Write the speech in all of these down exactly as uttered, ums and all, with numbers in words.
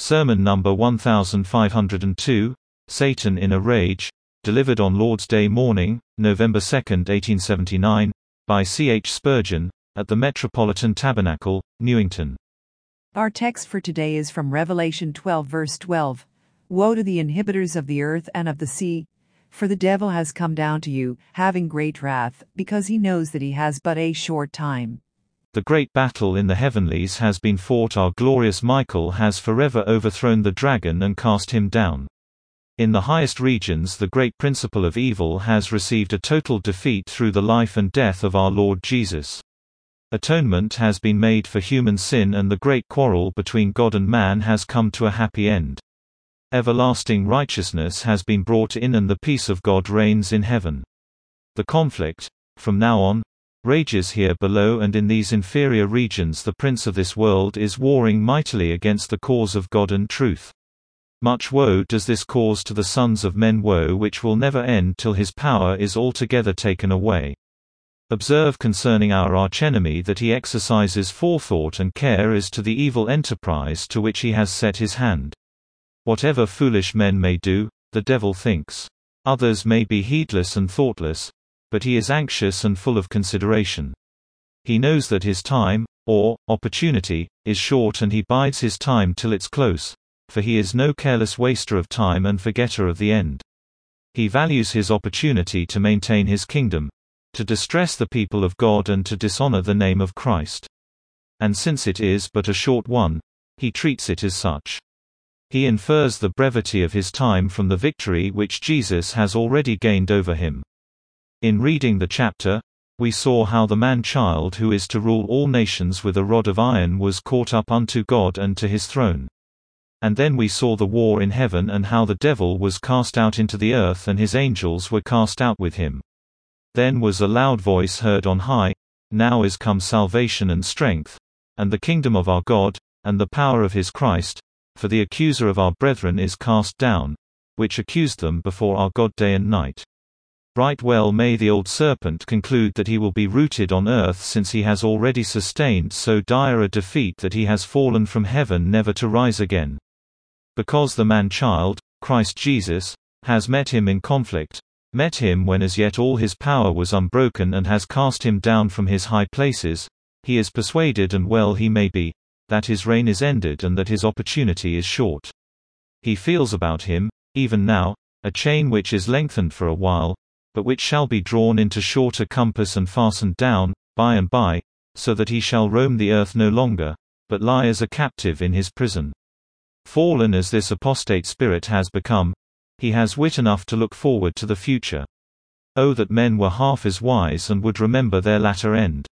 Sermon number one thousand five hundred two, Satan in a Rage, delivered on Lord's Day morning, November second, eighteen seventy-nine, by C H Spurgeon, at the Metropolitan Tabernacle, Newington. Our text for today is from Revelation twelve verse twelve. Woe to the inhabitants of the earth and of the sea, for the devil has come down to you, having great wrath, because he knows that he has but a short time. The great battle in the heavenlies has been fought. Our glorious Michael has forever overthrown the dragon and cast him down. In the highest regions the great principle of evil has received a total defeat through the life and death of our Lord Jesus. Atonement has been made for human sin, and the great quarrel between God and man has come to a happy end. Everlasting righteousness has been brought in, and the peace of God reigns in heaven. The conflict, from now on, rages here below, and in these inferior regions the prince of this world is warring mightily against the cause of God and truth. Much woe does this cause to the sons of men, woe which will never end till his power is altogether taken away. Observe concerning our archenemy that he exercises forethought and care as to the evil enterprise to which he has set his hand. Whatever foolish men may do, the devil thinks. Others may be heedless and thoughtless, but he is anxious and full of consideration. He knows that his time, or opportunity, is short, and he bides his time till it's close, for he is no careless waster of time and forgetter of the end. He values his opportunity to maintain his kingdom, to distress the people of God and to dishonor the name of Christ. And since it is but a short one, he treats it as such. He infers the brevity of his time from the victory which Jesus has already gained over him. In reading the chapter, we saw how the man-child who is to rule all nations with a rod of iron was caught up unto God and to his throne. And then we saw the war in heaven, and how the devil was cast out into the earth and his angels were cast out with him. Then was a loud voice heard on high, Now is come salvation and strength, and the kingdom of our God, and the power of his Christ, for the accuser of our brethren is cast down, which accused them before our God day and night. Right well may the old serpent conclude that he will be rooted on earth, since he has already sustained so dire a defeat that he has fallen from heaven never to rise again. Because the man-child, Christ Jesus, has met him in conflict, met him when as yet all his power was unbroken, and has cast him down from his high places, he is persuaded, and well he may be, that his reign is ended and that his opportunity is short. He feels about him, even now, a chain which is lengthened for a while, but which shall be drawn into shorter compass and fastened down, by and by, so that he shall roam the earth no longer, but lie as a captive in his prison. Fallen as this apostate spirit has become, he has wit enough to look forward to the future. Oh, that men were half as wise and would remember their latter end.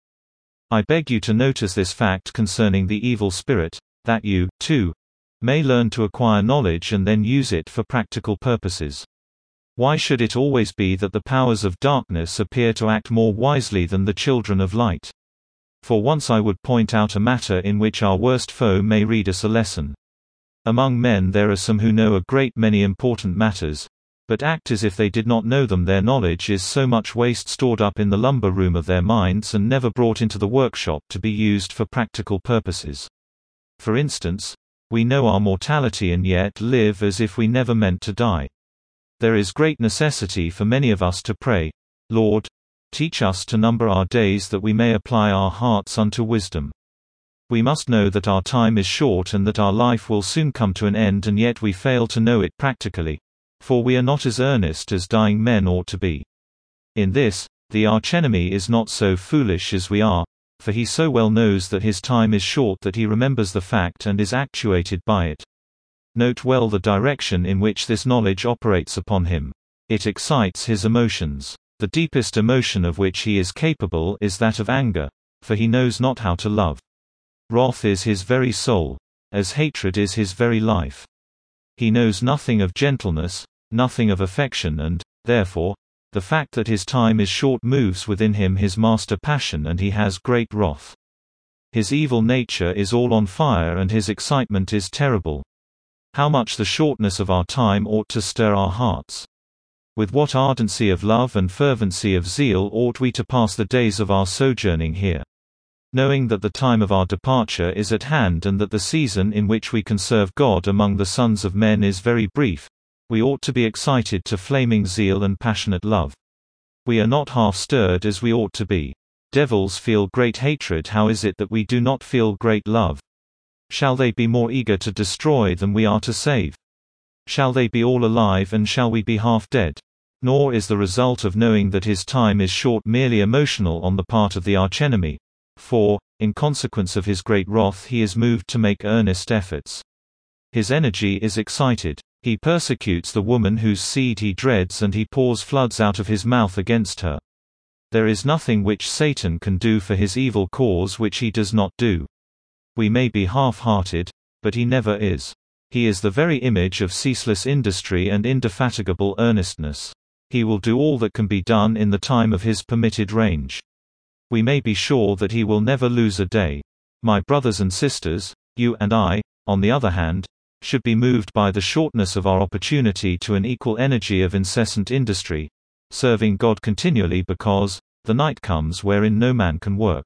I beg you to notice this fact concerning the evil spirit, that you, too, may learn to acquire knowledge and then use it for practical purposes. Why should it always be that the powers of darkness appear to act more wisely than the children of light? For once I would point out a matter in which our worst foe may read us a lesson. Among men there are some who know a great many important matters, but act as if they did not know them. Their knowledge is so much waste stored up in the lumber room of their minds and never brought into the workshop to be used for practical purposes. For instance, we know our mortality and yet live as if we never meant to die. There is great necessity for many of us to pray, Lord, teach us to number our days that we may apply our hearts unto wisdom. We must know that our time is short and that our life will soon come to an end, and yet we fail to know it practically, for we are not as earnest as dying men ought to be. In this, the archenemy is not so foolish as we are, for he so well knows that his time is short that he remembers the fact and is actuated by it. Note well the direction in which this knowledge operates upon him. It excites his emotions. The deepest emotion of which he is capable is that of anger, for he knows not how to love. Wrath is his very soul, as hatred is his very life. He knows nothing of gentleness, nothing of affection, and, therefore, the fact that his time is short moves within him his master passion, and he has great wrath. His evil nature is all on fire, and his excitement is terrible. How much the shortness of our time ought to stir our hearts. With what ardency of love and fervency of zeal ought we to pass the days of our sojourning here. Knowing that the time of our departure is at hand and that the season in which we can serve God among the sons of men is very brief, we ought to be excited to flaming zeal and passionate love. We are not half-stirred as we ought to be. Devils feel great hatred, how is it that we do not feel great love? Shall they be more eager to destroy than we are to save? Shall they be all alive and shall we be half dead? Nor is the result of knowing that his time is short merely emotional on the part of the archenemy, for, in consequence of his great wrath he is moved to make earnest efforts. His energy is excited. He persecutes the woman whose seed he dreads and he pours floods out of his mouth against her. There is nothing which Satan can do for his evil cause which he does not do. We may be half-hearted, but he never is. He is the very image of ceaseless industry and indefatigable earnestness. He will do all that can be done in the time of his permitted range. We may be sure that he will never lose a day. My brothers and sisters, you and I, on the other hand, should be moved by the shortness of our opportunity to an equal energy of incessant industry, serving God continually, because the night comes wherein no man can work.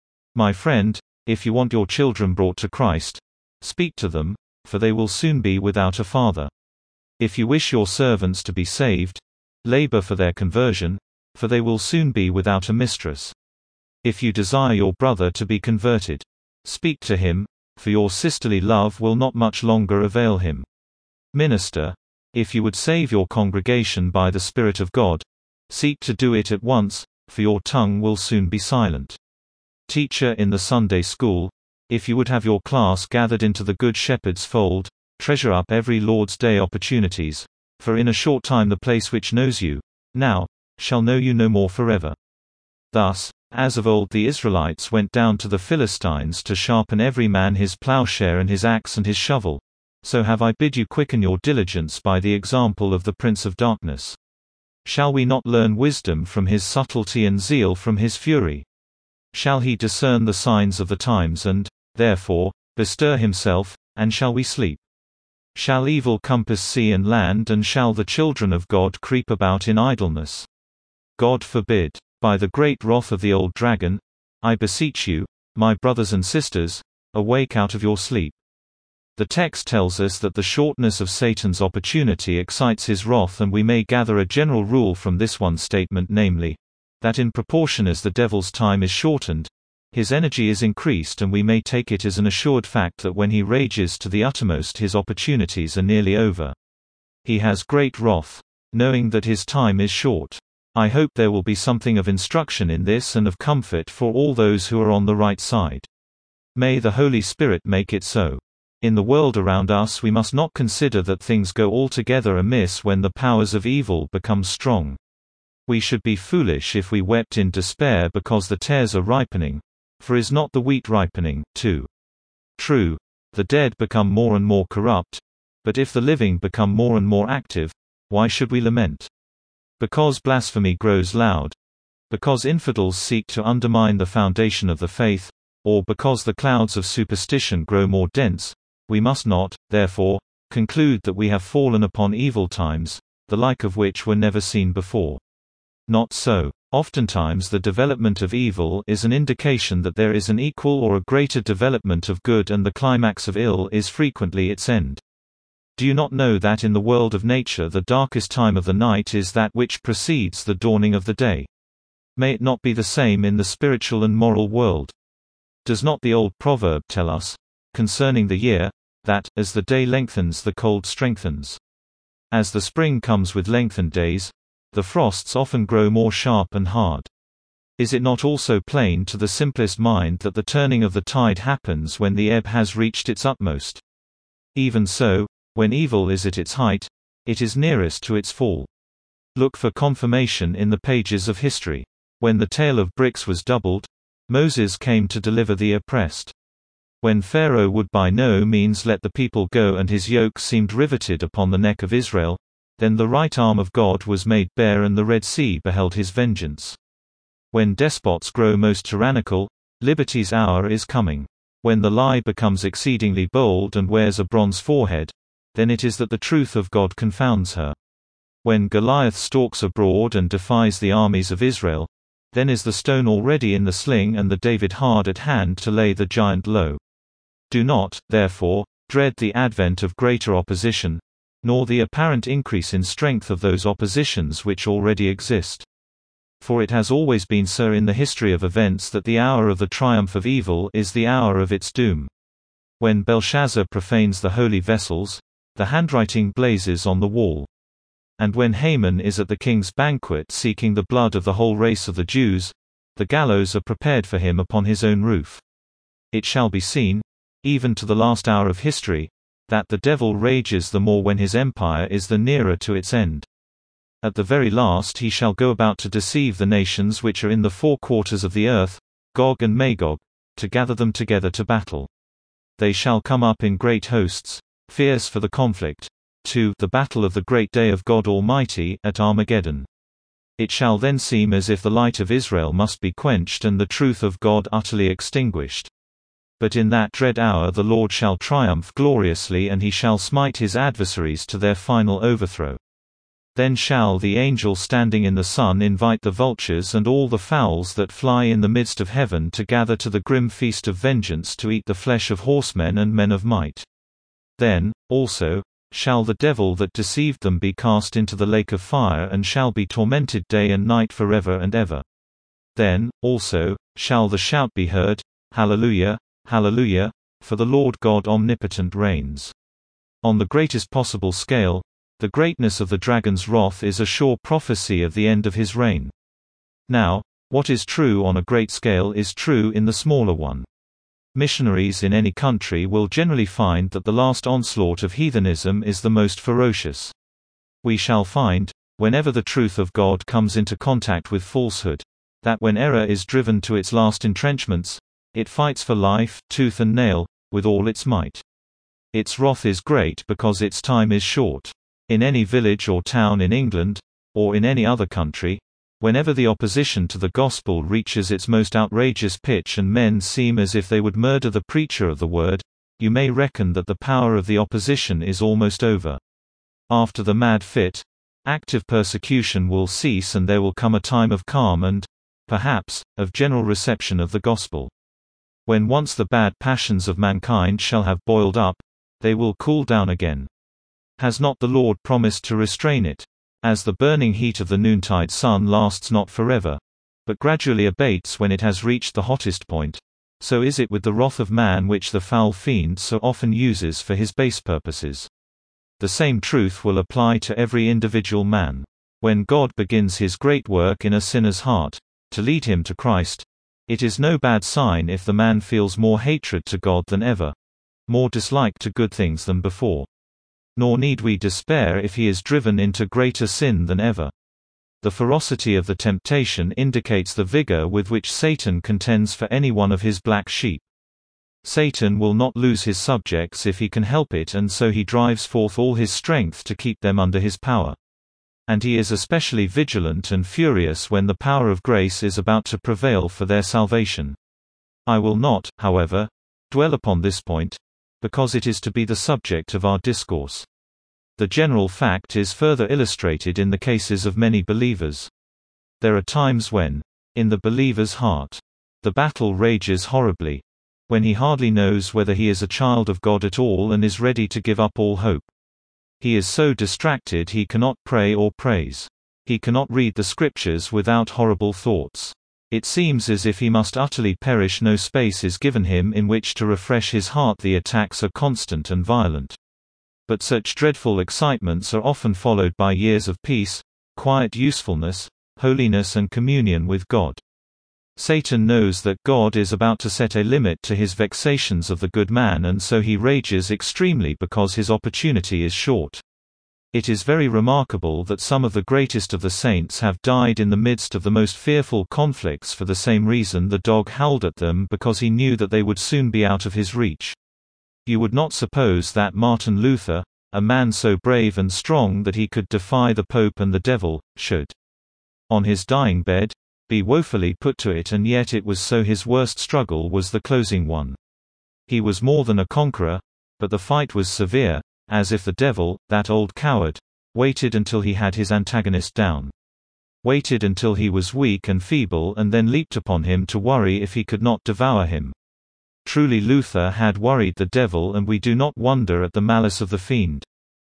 My friend, if you want your children brought to Christ, speak to them, for they will soon be without a father. If you wish your servants to be saved, labor for their conversion, for they will soon be without a mistress. If you desire your brother to be converted, speak to him, for your sisterly love will not much longer avail him. Minister, if you would save your congregation by the Spirit of God, seek to do it at once, for your tongue will soon be silent. Teacher in the Sunday school, if you would have your class gathered into the Good Shepherd's fold, treasure up every Lord's Day opportunities, for in a short time the place which knows you, now, shall know you no more forever. Thus, as of old the Israelites went down to the Philistines to sharpen every man his plowshare and his axe and his shovel, so have I bid you quicken your diligence by the example of the Prince of Darkness. Shall we not learn wisdom from his subtlety and zeal from his fury? Shall he discern the signs of the times and, therefore, bestir himself, and shall we sleep? Shall evil compass sea and land, and shall the children of God creep about in idleness? God forbid. By the great wrath of the old dragon, I beseech you, my brothers and sisters, awake out of your sleep. The text tells us that the shortness of Satan's opportunity excites his wrath, and we may gather a general rule from this one statement, namely, that in proportion as the devil's time is shortened, his energy is increased, and we may take it as an assured fact that when he rages to the uttermost his opportunities are nearly over. He has great wrath, knowing that his time is short. I hope there will be something of instruction in this and of comfort for all those who are on the right side. May the Holy Spirit make it so. In the world around us we must not consider that things go altogether amiss when the powers of evil become strong. We should be foolish if we wept in despair because the tares are ripening, for is not the wheat ripening, too? True, the dead become more and more corrupt, but if the living become more and more active, why should we lament? Because blasphemy grows loud, because infidels seek to undermine the foundation of the faith, or because the clouds of superstition grow more dense, we must not, therefore, conclude that we have fallen upon evil times, the like of which were never seen before. Not so. Oftentimes the development of evil is an indication that there is an equal or a greater development of good, and the climax of ill is frequently its end. Do you not know that in the world of nature the darkest time of the night is that which precedes the dawning of the day? May it not be the same in the spiritual and moral world? Does not the old proverb tell us, concerning the year, that, as the day lengthens the cold strengthens? As the spring comes with lengthened days, the frosts often grow more sharp and hard. Is it not also plain to the simplest mind that the turning of the tide happens when the ebb has reached its utmost? Even so, when evil is at its height, it is nearest to its fall. Look for confirmation in the pages of history. When the tale of bricks was doubled, Moses came to deliver the oppressed. When Pharaoh would by no means let the people go and his yoke seemed riveted upon the neck of Israel, then the right arm of God was made bare and the Red Sea beheld his vengeance. When despots grow most tyrannical, liberty's hour is coming. When the lie becomes exceedingly bold and wears a bronze forehead, then it is that the truth of God confounds her. When Goliath stalks abroad and defies the armies of Israel, Then is the stone already in the sling and the David hard at hand to lay the giant low. Do not, therefore, dread the advent of greater opposition, nor the apparent increase in strength of those oppositions which already exist. For it has always been so in the history of events that the hour of the triumph of evil is the hour of its doom. When Belshazzar profanes the holy vessels, the handwriting blazes on the wall. And when Haman is at the king's banquet seeking the blood of the whole race of the Jews, the gallows are prepared for him upon his own roof. It shall be seen, even to the last hour of history, that the devil rages the more when his empire is the nearer to its end. At the very last he shall go about to deceive the nations which are in the four quarters of the earth, Gog and Magog, to gather them together to battle. They shall come up in great hosts, fierce for the conflict, to the battle of the great day of God Almighty at Armageddon. It shall then seem as if the light of Israel must be quenched and the truth of God utterly extinguished. But in that dread hour the Lord shall triumph gloriously, and he shall smite his adversaries to their final overthrow. Then shall the angel standing in the sun invite the vultures and all the fowls that fly in the midst of heaven to gather to the grim feast of vengeance to eat the flesh of horsemen and men of might. Then, also, shall the devil that deceived them be cast into the lake of fire and shall be tormented day and night forever and ever. Then, also, shall the shout be heard, Hallelujah, Hallelujah, for the Lord God omnipotent reigns. On the greatest possible scale, the greatness of the dragon's wrath is a sure prophecy of the end of his reign. Now, what is true on a great scale is true in the smaller one. Missionaries in any country will generally find that the last onslaught of heathenism is the most ferocious. We shall find, whenever the truth of God comes into contact with falsehood, that when error is driven to its last entrenchments, it fights for life, tooth and nail, with all its might. Its wrath is great because its time is short. In any village or town in England, or in any other country, whenever the opposition to the gospel reaches its most outrageous pitch and men seem as if they would murder the preacher of the word, you may reckon that the power of the opposition is almost over. After the mad fit, active persecution will cease and there will come a time of calm and, perhaps, of general reception of the gospel. When once the bad passions of mankind shall have boiled up, they will cool down again. Has not the Lord promised to restrain it? As the burning heat of the noontide sun lasts not forever, but gradually abates when it has reached the hottest point, so is it with the wrath of man which the foul fiend so often uses for his base purposes. The same truth will apply to every individual man. When God begins his great work in a sinner's heart, to lead him to Christ, it is no bad sign if the man feels more hatred to God than ever, more dislike to good things than before. Nor need we despair if he is driven into greater sin than ever. The ferocity of the temptation indicates the vigor with which Satan contends for any one of his black sheep. Satan will not lose his subjects if he can help it, and so he drives forth all his strength to keep them under his power. And he is especially vigilant and furious when the power of grace is about to prevail for their salvation. I will not, however, dwell upon this point, because it is to be the subject of our discourse. The general fact is further illustrated in the cases of many believers. There are times when, in the believer's heart, the battle rages horribly, when he hardly knows whether he is a child of God at all and is ready to give up all hope. He is so distracted he cannot pray or praise. He cannot read the scriptures without horrible thoughts. It seems as if he must utterly perish. No space is given him in which to refresh his heart. The attacks are constant and violent. But such dreadful excitements are often followed by years of peace, quiet usefulness, holiness and communion with God. Satan knows that God is about to set a limit to his vexations of the good man, and so he rages extremely because his opportunity is short. It is very remarkable that some of the greatest of the saints have died in the midst of the most fearful conflicts for the same reason the dog howled at them, because he knew that they would soon be out of his reach. You would not suppose that Martin Luther, a man so brave and strong that he could defy the Pope and the devil, should, on his dying bed, be woefully put to it, and yet it was so. His worst struggle was the closing one. He was more than a conqueror, but the fight was severe, as if the devil, that old coward, waited until he had his antagonist down. waited until he was weak and feeble and then leaped upon him to worry if he could not devour him. Truly Luther had worried the devil, and we do not wonder at the malice of the fiend.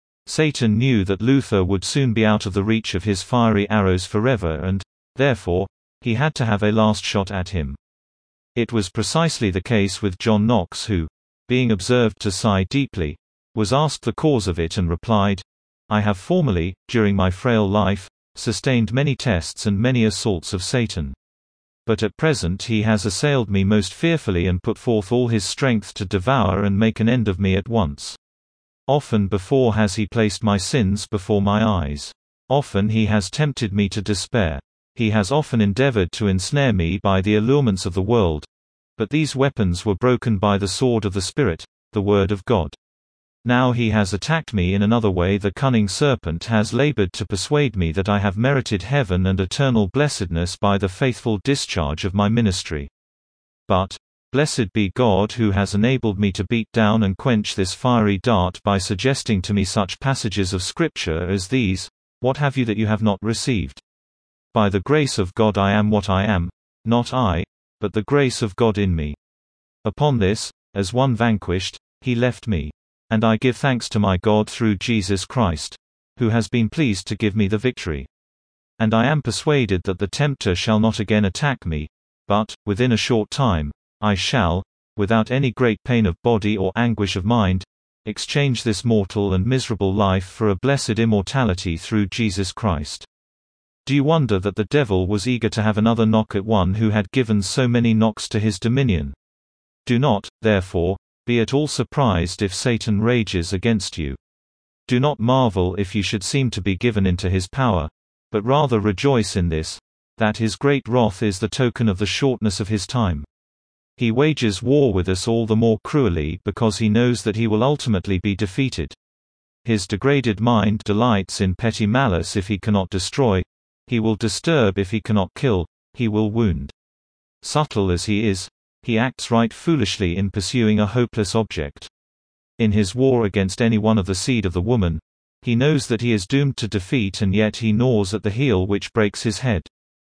Satan knew that Luther would soon be out of the reach of his fiery arrows forever and, therefore, he had to have a last shot at him. It was precisely the case with John Knox who, being observed to sigh deeply, was asked the cause of it and replied, "I have formerly, during my frail life, sustained many tests and many assaults of Satan. But at present he has assailed me most fearfully and put forth all his strength to devour and make an end of me at once. Often before has he placed my sins before my eyes. Often he has tempted me to despair. He has often endeavored to ensnare me by the allurements of the world. But these weapons were broken by the sword of the Spirit, the Word of God. Now he has attacked me in another way. The cunning serpent has labored to persuade me that I have merited heaven and eternal blessedness by the faithful discharge of my ministry. But, blessed be God who has enabled me to beat down and quench this fiery dart by suggesting to me such passages of Scripture as these, 'What have you that you have not received? By the grace of God I am what I am, not I, but the grace of God in me. Upon this, as one vanquished, he left me. And I give thanks to my God through Jesus Christ, who has been pleased to give me the victory. And I am persuaded that the tempter shall not again attack me, but, within a short time, I shall, without any great pain of body or anguish of mind, exchange this mortal and miserable life for a blessed immortality through Jesus Christ.' Do you wonder that the devil was eager to have another knock at one who had given so many knocks to his dominion? Do not, therefore, be at all surprised if Satan rages against you. Do not marvel if you should seem to be given into his power, but rather rejoice in this, that his great wrath is the token of the shortness of his time. He wages war with us all the more cruelly because he knows that he will ultimately be defeated. His degraded mind delights in petty malice if he cannot destroy, he will disturb if he cannot kill, he will wound. Subtle as he is, he acts right foolishly in pursuing a hopeless object. In his war against any one of the seed of the woman, he knows that he is doomed to defeat, and yet he gnaws at the heel which breaks his head.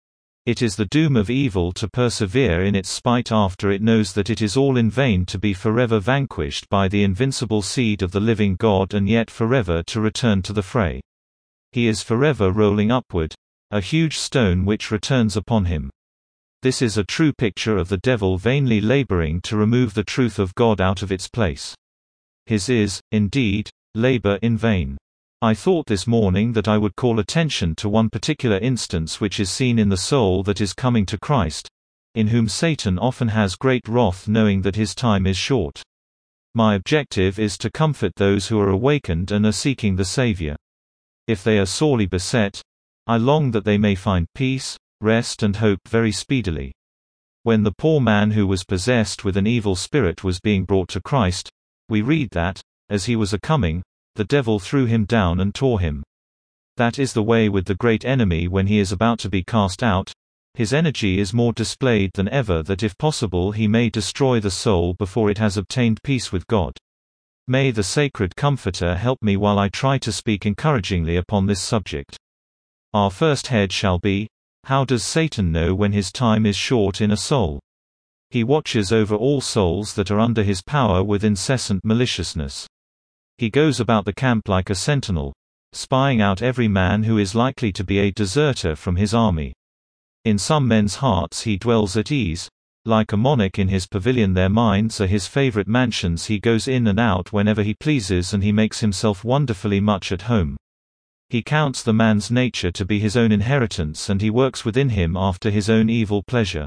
It is the doom of evil to persevere in its spite after it knows that it is all in vain to be forever vanquished by the invincible seed of the living God and yet forever to return to the fray. He is forever rolling upward, a huge stone which returns upon him. This is a true picture of the devil vainly laboring to remove the truth of God out of its place. His is, indeed, labor in vain. I thought this morning that I would call attention to one particular instance which is seen in the soul that is coming to Christ, in whom Satan often has great wrath knowing that his time is short. My objective is to comfort those who are awakened and are seeking the Savior. If they are sorely beset, I long that they may find peace, rest and hope very speedily. When the poor man who was possessed with an evil spirit was being brought to Christ, we read that, as he was a coming, the devil threw him down and tore him. That is the way with the great enemy when he is about to be cast out. His energy is more displayed than ever, that if possible he may destroy the soul before it has obtained peace with God. May the Sacred Comforter help me while I try to speak encouragingly upon this subject. Our first head shall be, how does Satan know when his time is short in a soul? He watches over all souls that are under his power with incessant maliciousness. He goes about the camp like a sentinel, spying out every man who is likely to be a deserter from his army. In some men's hearts he dwells at ease, like a monarch in his pavilion. Their minds are his favorite mansions. He goes in and out whenever he pleases, and he makes himself wonderfully much at home. He counts the man's nature to be his own inheritance, and he works within him after his own evil pleasure.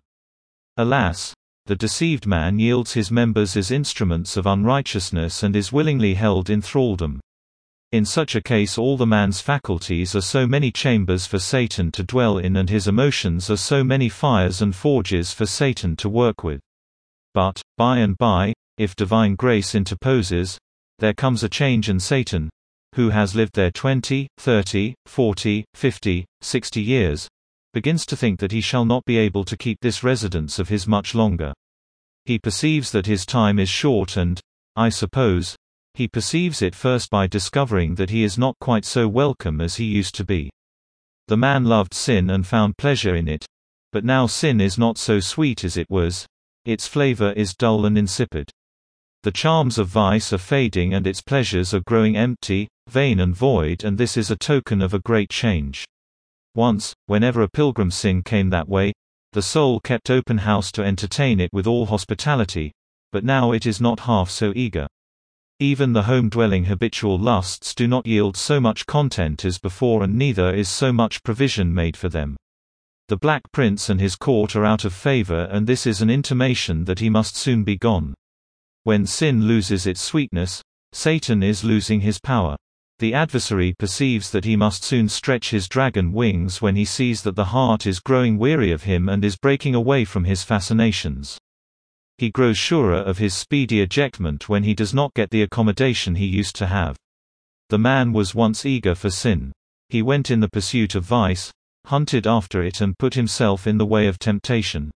Alas, the deceived man yields his members as instruments of unrighteousness and is willingly held in thraldom. In such a case all the man's faculties are so many chambers for Satan to dwell in, and his emotions are so many fires and forges for Satan to work with. But, by and by, if divine grace interposes, there comes a change, and Satan, who has lived there twenty, thirty, forty, fifty, sixty years, begins to think that he shall not be able to keep this residence of his much longer. He perceives that his time is short, and, I suppose, he perceives it first by discovering that he is not quite so welcome as he used to be. The man loved sin and found pleasure in it. But now sin is not so sweet as it was. Its flavor is dull and insipid. The charms of vice are fading and its pleasures are growing empty, vain and void, and this is a token of a great change. Once, whenever a pilgrim sin came that way, the soul kept open house to entertain it with all hospitality, but now it is not half so eager. Even the home-dwelling habitual lusts do not yield so much content as before, and neither is so much provision made for them. The Black Prince and his court are out of favor, and this is an intimation that he must soon be gone. When sin loses its sweetness, Satan is losing his power. The adversary perceives that he must soon stretch his dragon wings when he sees that the heart is growing weary of him and is breaking away from his fascinations. He grows surer of his speedy ejectment when he does not get the accommodation he used to have. The man was once eager for sin. He went in the pursuit of vice, hunted after it, and put himself in the way of temptation.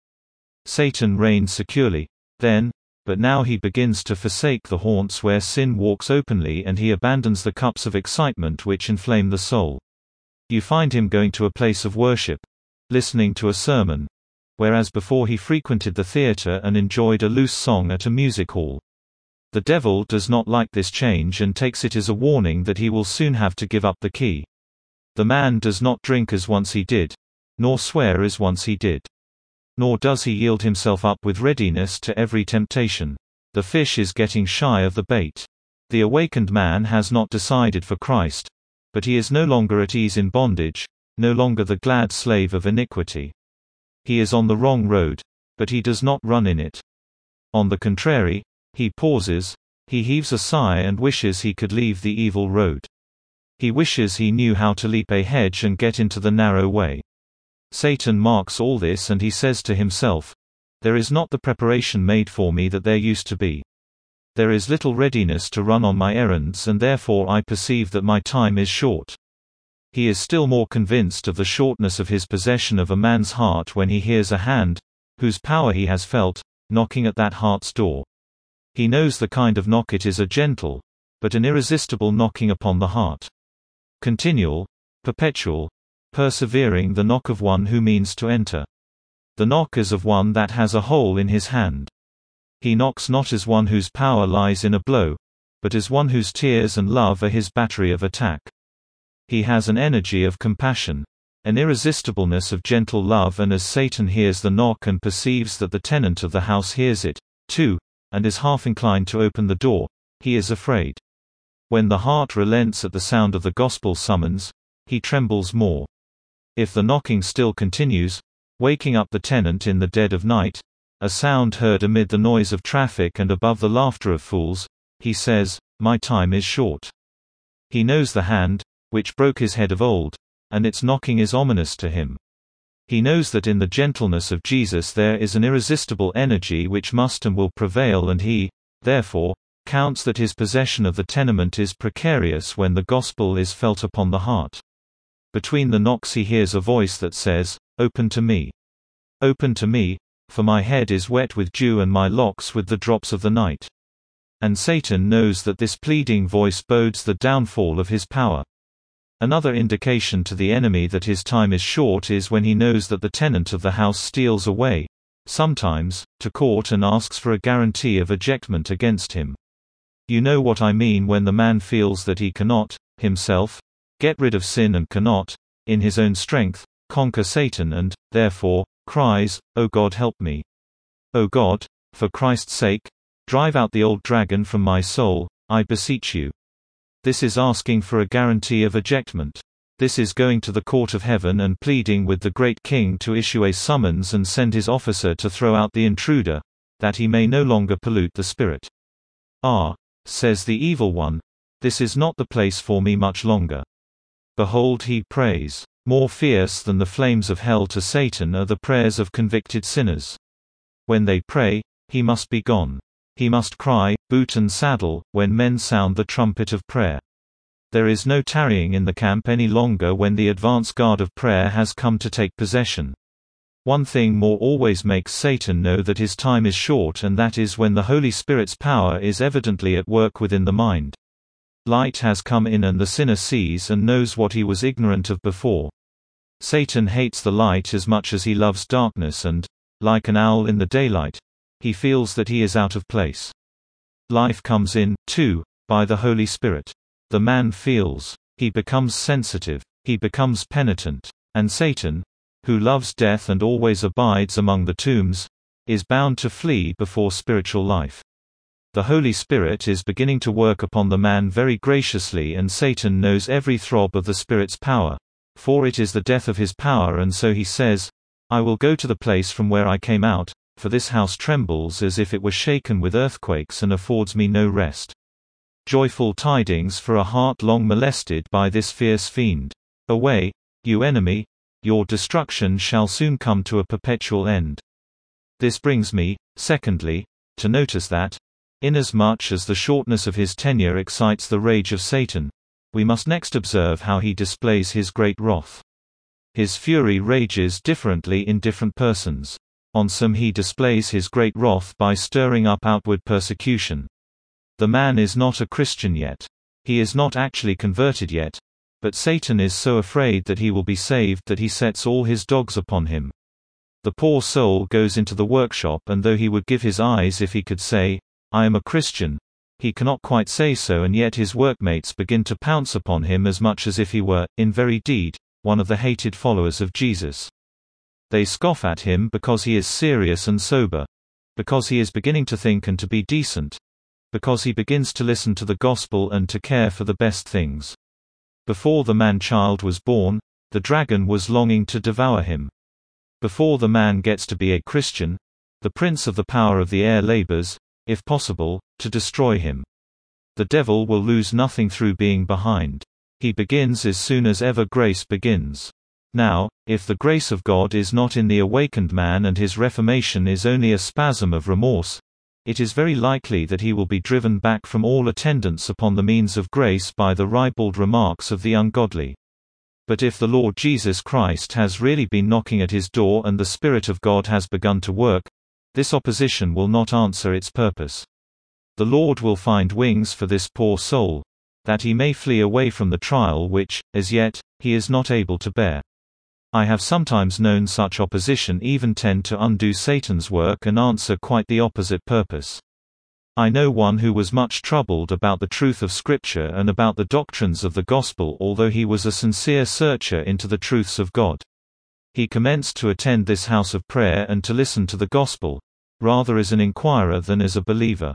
Satan reigned securely then, but now he begins to forsake the haunts where sin walks openly, and he abandons the cups of excitement which inflame the soul. You find him going to a place of worship, listening to a sermon, whereas before he frequented the theater and enjoyed a loose song at a music hall. The devil does not like this change and takes it as a warning that he will soon have to give up the key. The man does not drink as once he did, nor swear as once he did. Nor does he yield himself up with readiness to every temptation. The fish is getting shy of the bait. The awakened man has not decided for Christ, but he is no longer at ease in bondage, no longer the glad slave of iniquity. He is on the wrong road, but he does not run in it. On the contrary, he pauses, he heaves a sigh and wishes he could leave the evil road. He wishes he knew how to leap a hedge and get into the narrow way. Satan marks all this, and he says to himself, "There is not the preparation made for me that there used to be. There is little readiness to run on my errands, and therefore I perceive that my time is short." He is still more convinced of the shortness of his possession of a man's heart when he hears a hand, whose power he has felt, knocking at that heart's door. He knows the kind of knock. It is a gentle, but an irresistible knocking upon the heart. Continual, perpetual, persevering, the knock of one who means to enter. The knock is of one that has a hole in his hand. He knocks not as one whose power lies in a blow, but as one whose tears and love are his battery of attack. He has an energy of compassion, an irresistibleness of gentle love, and as Satan hears the knock and perceives that the tenant of the house hears it, too, and is half inclined to open the door, he is afraid. When the heart relents at the sound of the gospel summons, he trembles more. If the knocking still continues, waking up the tenant in the dead of night, a sound heard amid the noise of traffic and above the laughter of fools, he says, "My time is short." He knows the hand, which broke his head of old, and its knocking is ominous to him. He knows that in the gentleness of Jesus there is an irresistible energy which must and will prevail, and he, therefore, counts that his possession of the tenement is precarious when the gospel is felt upon the heart. Between the knocks he hears a voice that says, "Open to me. Open to me, for my head is wet with dew and my locks with the drops of the night." And Satan knows that this pleading voice bodes the downfall of his power. Another indication to the enemy that his time is short is when he knows that the tenant of the house steals away, sometimes, to court and asks for a guarantee of ejectment against him. You know what I mean when the man feels that he cannot, himself, get rid of sin and cannot, in his own strength, conquer Satan and, therefore, cries, "O God, help me. O God, for Christ's sake, drive out the old dragon from my soul, I beseech you." This is asking for a guarantee of ejectment. This is going to the court of heaven and pleading with the great king to issue a summons and send his officer to throw out the intruder, that he may no longer pollute the spirit. "Ah," says the evil one, "this is not the place for me much longer." Behold, he prays. More fierce than the flames of hell to Satan are the prayers of convicted sinners. When they pray, he must be gone. He must cry, boot and saddle, when men sound the trumpet of prayer. There is no tarrying in the camp any longer when the advance guard of prayer has come to take possession. One thing more always makes Satan know that his time is short, and that is when the Holy Spirit's power is evidently at work within the mind. Light has come in and the sinner sees and knows what he was ignorant of before. Satan hates the light as much as he loves darkness and, like an owl in the daylight, he feels that he is out of place. Life comes in, too, by the Holy Spirit. The man feels. He becomes sensitive. He becomes penitent. And Satan, who loves death and always abides among the tombs, is bound to flee before spiritual life. The Holy Spirit is beginning to work upon the man very graciously, and Satan knows every throb of the Spirit's power, for it is the death of his power, and so he says, I will go to the place from where I came out, for this house trembles as if it were shaken with earthquakes and affords me no rest. Joyful tidings for a heart long molested by this fierce fiend. Away, you enemy, your destruction shall soon come to a perpetual end. This brings me, secondly, to notice that, inasmuch as the shortness of his tenure excites the rage of Satan, we must next observe how he displays his great wrath. His fury rages differently in different persons. On some he displays his great wrath by stirring up outward persecution. The man is not a Christian yet. He is not actually converted yet, but Satan is so afraid that he will be saved that he sets all his dogs upon him. The poor soul goes into the workshop, and though he would give his eyes if he could say, I am a Christian, he cannot quite say so, and yet his workmates begin to pounce upon him as much as if he were, in very deed, one of the hated followers of Jesus. They scoff at him because he is serious and sober, because he is beginning to think and to be decent, because he begins to listen to the gospel and to care for the best things. Before the man-child was born, the dragon was longing to devour him. Before the man gets to be a Christian, the prince of the power of the air labors, if possible, to destroy him. The devil will lose nothing through being behind. He begins as soon as ever grace begins. Now, if the grace of God is not in the awakened man and his reformation is only a spasm of remorse, it is very likely that he will be driven back from all attendance upon the means of grace by the ribald remarks of the ungodly. But if the Lord Jesus Christ has really been knocking at his door and the Spirit of God has begun to work, this opposition will not answer its purpose. The Lord will find wings for this poor soul, that he may flee away from the trial which, as yet, he is not able to bear. I have sometimes known such opposition even tend to undo Satan's work and answer quite the opposite purpose. I know one who was much troubled about the truth of Scripture and about the doctrines of the gospel, although he was a sincere searcher into the truths of God. He commenced to attend this house of prayer and to listen to the gospel, rather as an inquirer than as a believer.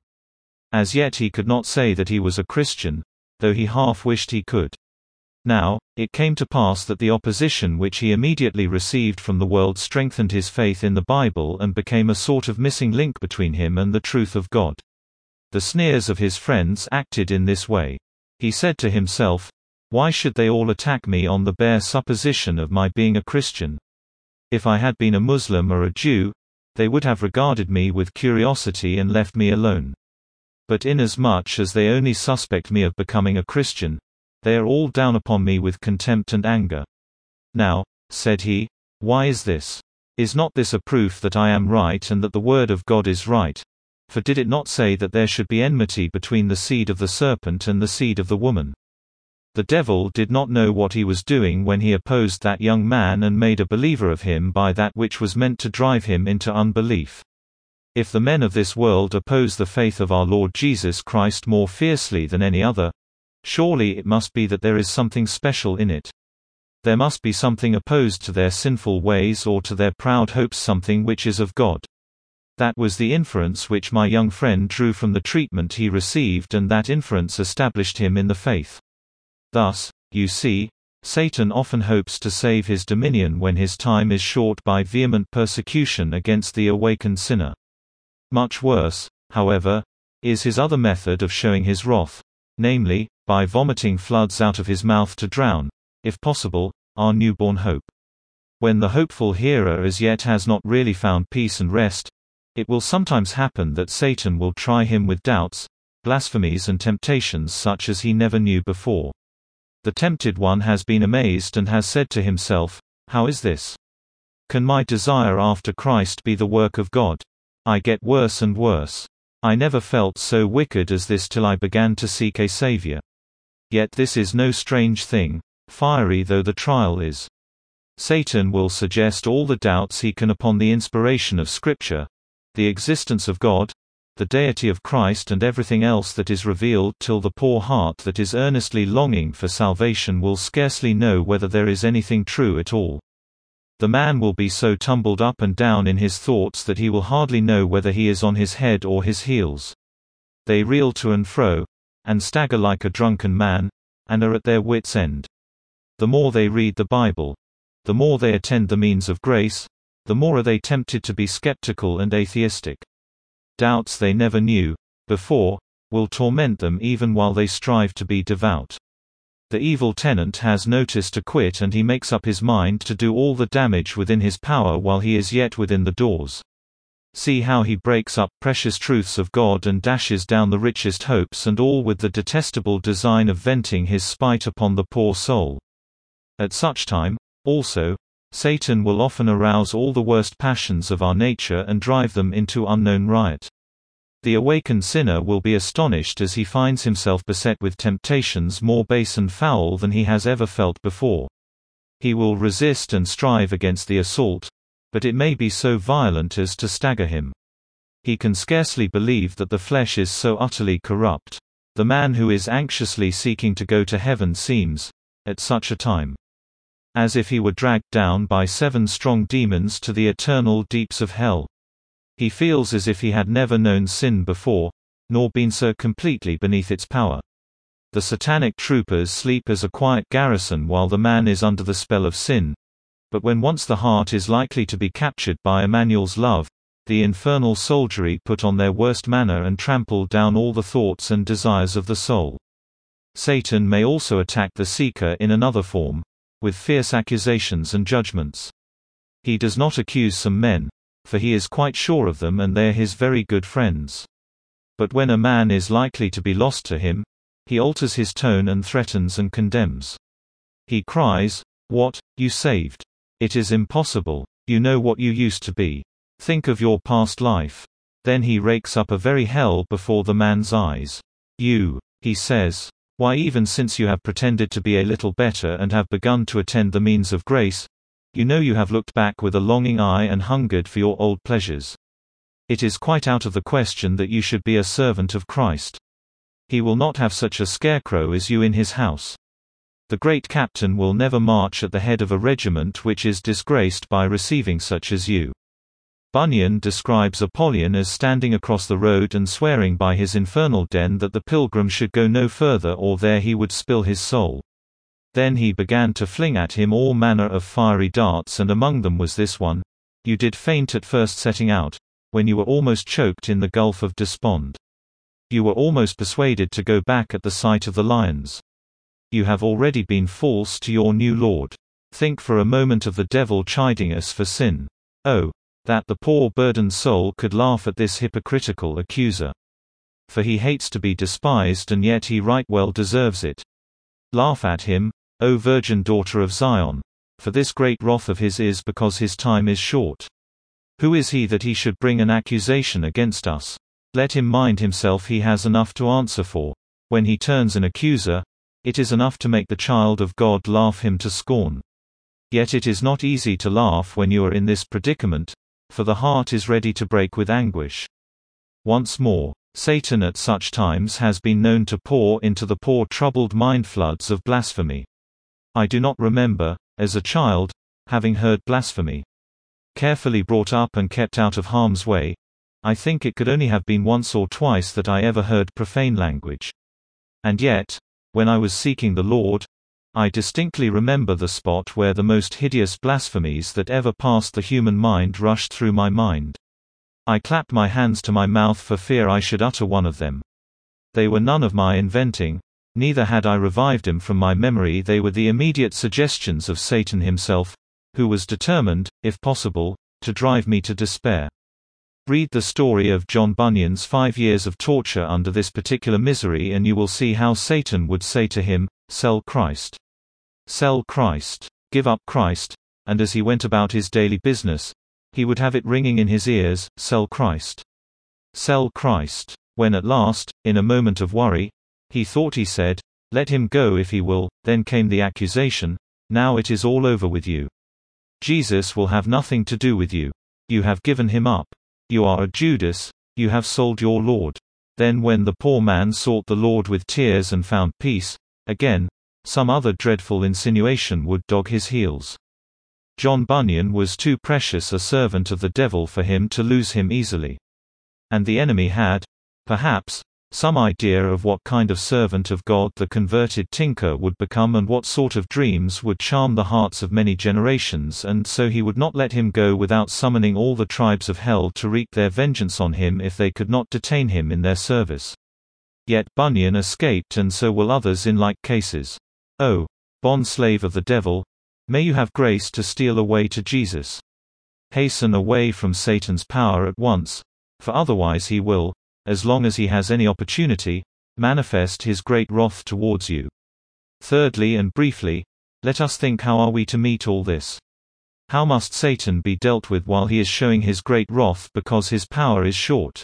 As yet he could not say that he was a Christian, though he half wished he could. Now, it came to pass that the opposition which he immediately received from the world strengthened his faith in the Bible and became a sort of missing link between him and the truth of God. The sneers of his friends acted in this way. He said to himself, why should they all attack me on the bare supposition of my being a Christian? If I had been a Muslim or a Jew, they would have regarded me with curiosity and left me alone. But inasmuch as they only suspect me of becoming a Christian, they are all down upon me with contempt and anger. Now, said he, why is this? Is not this a proof that I am right and that the word of God is right? For did it not say that there should be enmity between the seed of the serpent and the seed of the woman? The devil did not know what he was doing when he opposed that young man and made a believer of him by that which was meant to drive him into unbelief. If the men of this world oppose the faith of our Lord Jesus Christ more fiercely than any other, surely it must be that there is something special in it. There must be something opposed to their sinful ways or to their proud hopes, something which is of God. That was the inference which my young friend drew from the treatment he received, and that inference established him in the faith. Thus, you see, Satan often hopes to save his dominion when his time is short by vehement persecution against the awakened sinner. Much worse, however, is his other method of showing his wrath, namely, by vomiting floods out of his mouth to drown, if possible, our newborn hope. When the hopeful hearer as yet has not really found peace and rest, it will sometimes happen that Satan will try him with doubts, blasphemies and temptations such as he never knew before. The tempted one has been amazed and has said to himself, how is this? Can my desire after Christ be the work of God? I get worse and worse. I never felt so wicked as this till I began to seek a Savior. Yet this is no strange thing, fiery though the trial is. Satan will suggest all the doubts he can upon the inspiration of Scripture, the existence of God, the deity of Christ and everything else that is revealed, till the poor heart that is earnestly longing for salvation will scarcely know whether there is anything true at all. The man will be so tumbled up and down in his thoughts that he will hardly know whether he is on his head or his heels. They reel to and fro, and stagger like a drunken man, and are at their wits' end. The more they read the Bible, the more they attend the means of grace, the more are they tempted to be skeptical and atheistic. Doubts they never knew before will torment them even while they strive to be devout. The evil tenant has notice to quit, and he makes up his mind to do all the damage within his power while he is yet within the doors. See how he breaks up precious truths of God and dashes down the richest hopes, and all with the detestable design of venting his spite upon the poor soul. At such time, also, Satan will often arouse all the worst passions of our nature and drive them into unknown riot. The awakened sinner will be astonished as he finds himself beset with temptations more base and foul than he has ever felt before. He will resist and strive against the assault, but it may be so violent as to stagger him. He can scarcely believe that the flesh is so utterly corrupt. The man who is anxiously seeking to go to heaven seems, at such a time, as if he were dragged down by seven strong demons to the eternal deeps of hell. He feels as if he had never known sin before, nor been so completely beneath its power. The satanic troopers sleep as a quiet garrison while the man is under the spell of sin. But when once the heart is likely to be captured by Emmanuel's love, the infernal soldiery put on their worst manner and trample down all the thoughts and desires of the soul. Satan may also attack the seeker in another form, with fierce accusations and judgments. He does not accuse some men, for he is quite sure of them and they are his very good friends. But when a man is likely to be lost to him, he alters his tone and threatens and condemns. He cries, "What, you saved? It is impossible. You know what you used to be. Think of your past life." Then he rakes up a very hell before the man's eyes. "You," he says, "why, even since you have pretended to be a little better and have begun to attend the means of grace, you know you have looked back with a longing eye and hungered for your old pleasures. It is quite out of the question that you should be a servant of Christ. He will not have such a scarecrow as you in his house. The great captain will never march at the head of a regiment which is disgraced by receiving such as you." Bunyan describes Apollyon as standing across the road and swearing by his infernal den that the pilgrim should go no further or there he would spill his soul. Then he began to fling at him all manner of fiery darts, and among them was this one: "You did faint at first setting out, when you were almost choked in the gulf of despond. You were almost persuaded to go back at the sight of the lions. You have already been false to your new Lord. Think for a moment of the devil chiding us for sin. Oh, that the poor burdened soul could laugh at this hypocritical accuser. For he hates to be despised, and yet he right well deserves it. Laugh at him, O virgin daughter of Zion, for this great wrath of his is because his time is short. Who is he that he should bring an accusation against us? Let him mind himself, he has enough to answer for. When he turns an accuser, it is enough to make the child of God laugh him to scorn. Yet it is not easy to laugh when you are in this predicament, for the heart is ready to break with anguish." Once more, Satan at such times has been known to pour into the poor troubled mind floods of blasphemy. I do not remember, as a child, having heard blasphemy. Carefully brought up and kept out of harm's way, I think it could only have been once or twice that I ever heard profane language. And yet, when I was seeking the Lord, I distinctly remember the spot where the most hideous blasphemies that ever passed the human mind rushed through my mind. I clapped my hands to my mouth for fear I should utter one of them. They were none of my inventing, neither had I revived them from my memory. They were the immediate suggestions of Satan himself, who was determined, if possible, to drive me to despair. Read the story of John Bunyan's five years of torture under this particular misery, and you will see how Satan would say to him, "Sell Christ. Sell Christ. Give up Christ," and as he went about his daily business, he would have it ringing in his ears, "Sell Christ. Sell Christ." When at last, in a moment of worry, he thought he said, "Let him go if he will," then came the accusation, "Now it is all over with you. Jesus will have nothing to do with you. You have given him up. You are a Judas, you have sold your Lord. Then when the poor man sought the Lord with tears and found peace, again, some other dreadful insinuation would dog his heels. John Bunyan was too precious a servant of the devil for him to lose him easily. And the enemy had, perhaps, some idea of what kind of servant of God the converted tinker would become and what sort of dreams would charm the hearts of many generations, and so he would not let him go without summoning all the tribes of hell to wreak their vengeance on him if they could not detain him in their service. Yet Bunyan escaped, and so will others in like cases. Oh, bond-slave of the devil, may you have grace to steal away to Jesus. Hasten away from Satan's power at once, for otherwise he will, as long as he has any opportunity, manifest his great wrath towards you. Thirdly and briefly, let us think, how are we to meet all this? How must Satan be dealt with while he is showing his great wrath because his power is short?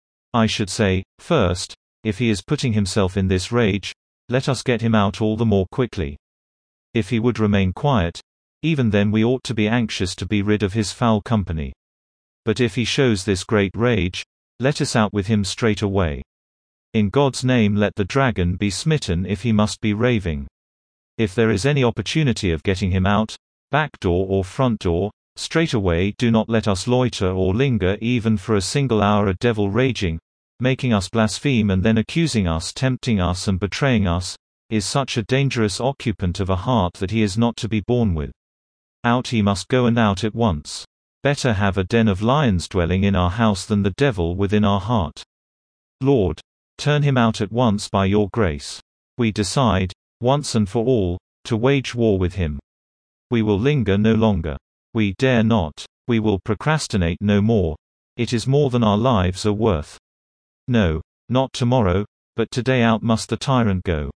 I should say, first, if he is putting himself in this rage, let us get him out all the more quickly. If he would remain quiet, even then we ought to be anxious to be rid of his foul company. But if he shows this great rage, let us out with him straight away. In God's name let the dragon be smitten if he must be raving. If there is any opportunity of getting him out, back door or front door, straight away. Do not let us loiter or linger even for a single hour. A devil raging, making us blaspheme and then accusing us, tempting us and betraying us, is such a dangerous occupant of a heart that he is not to be borne with. Out he must go, and out at once. Better have a den of lions dwelling in our house than the devil within our heart. Lord, turn him out at once by your grace. We decide, once and for all, to wage war with him. We will linger no longer. We dare not. We will procrastinate no more. It is more than our lives are worth. No, not tomorrow, but today out must the tyrant go.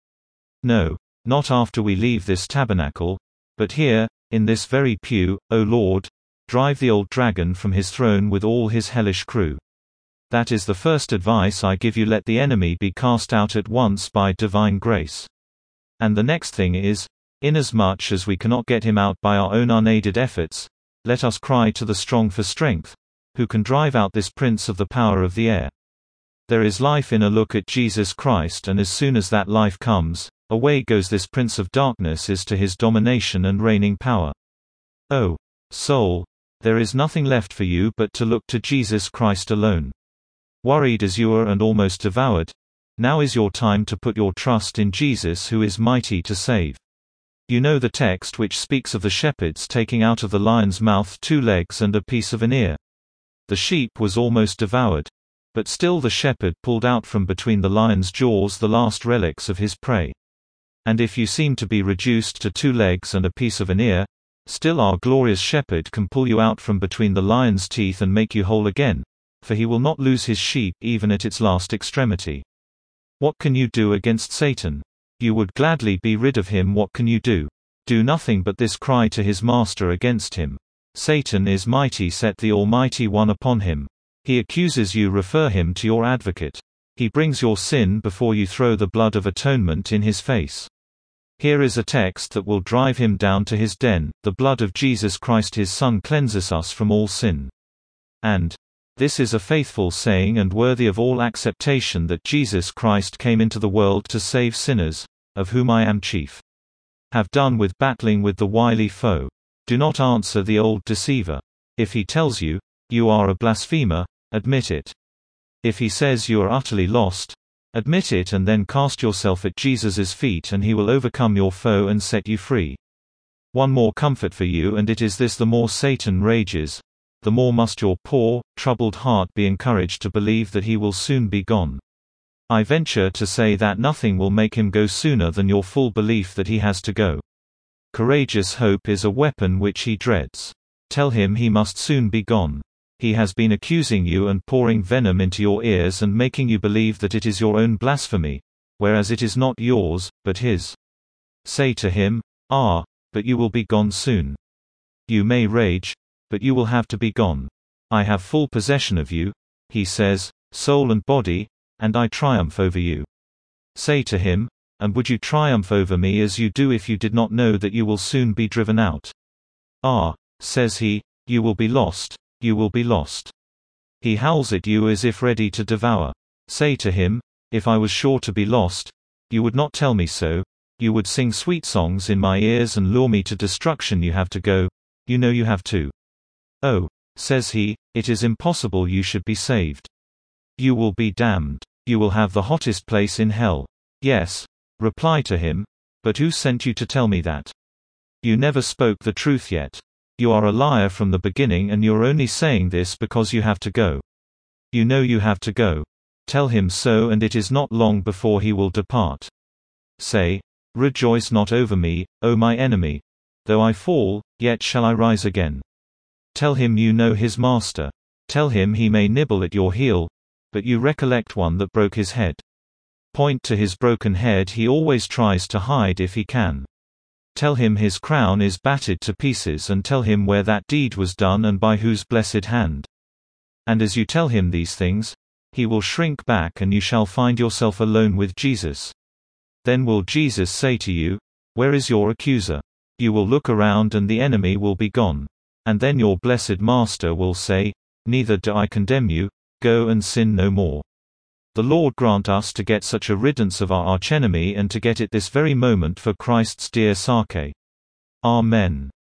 No, not after we leave this tabernacle, but here, in this very pew, O Lord, drive the old dragon from his throne with all his hellish crew. That is the first advice I give you. Let the enemy be cast out at once by divine grace. And the next thing is, inasmuch as we cannot get him out by our own unaided efforts, let us cry to the strong for strength, who can drive out this prince of the power of the air. There is life in a look at Jesus Christ, and as soon as that life comes, away goes this prince of darkness as to his domination and reigning power. Oh, soul, there is nothing left for you but to look to Jesus Christ alone. Worried as you are and almost devoured, now is your time to put your trust in Jesus, who is mighty to save. You know the text which speaks of the shepherds taking out of the lion's mouth two legs and a piece of an ear. The sheep was almost devoured, but still the shepherd pulled out from between the lion's jaws the last relics of his prey. And if you seem to be reduced to two legs and a piece of an ear, still our glorious shepherd can pull you out from between the lion's teeth and make you whole again, for he will not lose his sheep even at its last extremity. What can you do against Satan? You would gladly be rid of him. What can you do? Do nothing but this: cry to his master against him. Satan is mighty, set the Almighty One upon him. He accuses you, refer him to your advocate. He brings your sin before you, throw the blood of atonement in his face. Here is a text that will drive him down to his den: the blood of Jesus Christ his Son cleanses us from all sin. And this is a faithful saying and worthy of all acceptation, that Jesus Christ came into the world to save sinners, of whom I am chief. Have done with battling with the wily foe. Do not answer the old deceiver. If he tells you, you are a blasphemer, admit it. If he says you are utterly lost, admit it, and then cast yourself at Jesus' feet, and he will overcome your foe and set you free. One more comfort for you, and it is this: the more Satan rages, the more must your poor, troubled heart be encouraged to believe that he will soon be gone. I venture to say that nothing will make him go sooner than your full belief that he has to go. Courageous hope is a weapon which he dreads. Tell him he must soon be gone. He has been accusing you and pouring venom into your ears and making you believe that it is your own blasphemy, whereas it is not yours, but his. Say to him, ah, but you will be gone soon. You may rage, but you will have to be gone. I have full possession of you, he says, soul and body, and I triumph over you. Say to him, and would you triumph over me as you do if you did not know that you will soon be driven out? Ah, Says he, you will be lost, you will be lost. He howls at you as if ready to devour. Say to him, if I was sure to be lost, you would not tell me so, you would sing sweet songs in my ears and lure me to destruction. You have to go, you know you have to. Oh, says he, it is impossible you should be saved. You will be damned. You will have the hottest place in hell. Yes, reply to him, but who sent you to tell me that? You never spoke the truth yet. You are a liar from the beginning and you're only saying this because you have to go. You know you have to go. Tell him so and it is not long before he will depart. Say, rejoice not over me, O my enemy. Though I fall, yet shall I rise again. Tell him you know his master. Tell him he may nibble at your heel, but you recollect one that broke his head. Point to his broken head he always tries to hide if he can. Tell him his crown is battered to pieces and tell him where that deed was done and by whose blessed hand. And as you tell him these things, he will shrink back and you shall find yourself alone with Jesus. Then will Jesus say to you, where is your accuser? You will look around and the enemy will be gone. And then your blessed Master will say, neither do I condemn you, go and sin no more. The Lord grant us to get such a riddance of our archenemy and to get it this very moment for Christ's dear sake. Amen.